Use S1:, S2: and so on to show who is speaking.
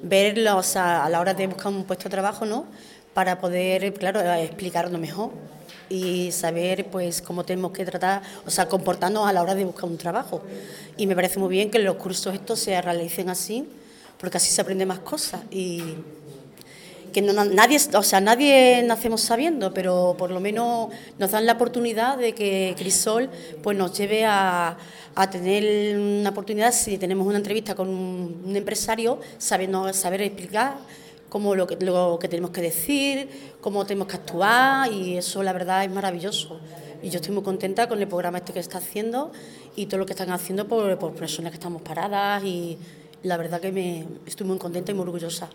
S1: verlo, o sea, a la hora de buscar un puesto de trabajo, ¿no? Para poder, claro, explicarlo mejor y saber pues cómo tenemos que tratar, o sea, comportarnos a la hora de buscar un trabajo. Y me parece muy bien que los cursos estos se realicen así, porque así se aprende más cosas y que nadie, o sea, nadie nacemos sabiendo, pero por lo menos nos dan la oportunidad de que Crisol pues nos lleve a tener una oportunidad, si tenemos una entrevista con un empresario, saber explicar lo que tenemos que decir, cómo tenemos que actuar, y eso la verdad es maravilloso. Y yo estoy muy contenta con el programa este que está haciendo y todo lo que están haciendo por personas que estamos paradas, y la verdad que estoy muy contenta y muy orgullosa.